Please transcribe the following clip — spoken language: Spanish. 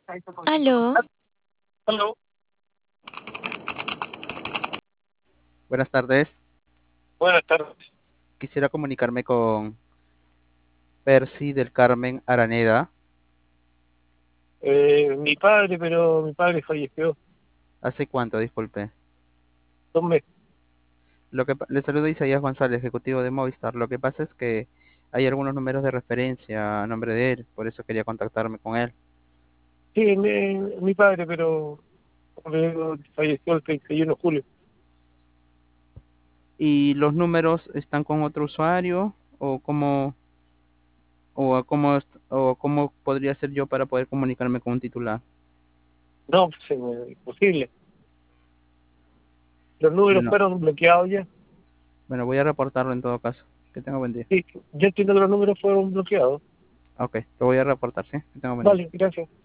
Aló, Aló, Buenas tardes. buenas tardes. Quisiera comunicarme con Percy del Carmen Araneda. Mi padre, pero mi padre falleció ¿Hace cuánto? Disculpe. 2 meses. Le saludo Isaías González, ejecutivo de Movistar. Lo que pasa es que hay algunos números de referencia a nombre de él, por eso quería contactarme con él. Sí, mi padre, pero como le digo, falleció el 31 de julio. ¿Y los números están con otro usuario? ¿O cómo podría ser yo para poder comunicarme con un titular? No, pues, imposible. Los números Bueno, fueron bloqueados ya. bueno, voy a reportarlo en todo caso. Que tenga buen día. Sí, yo entiendo que los números fueron bloqueados. Ok, lo voy a reportar, ¿sí? Que tenga buen día. Vale, gracias.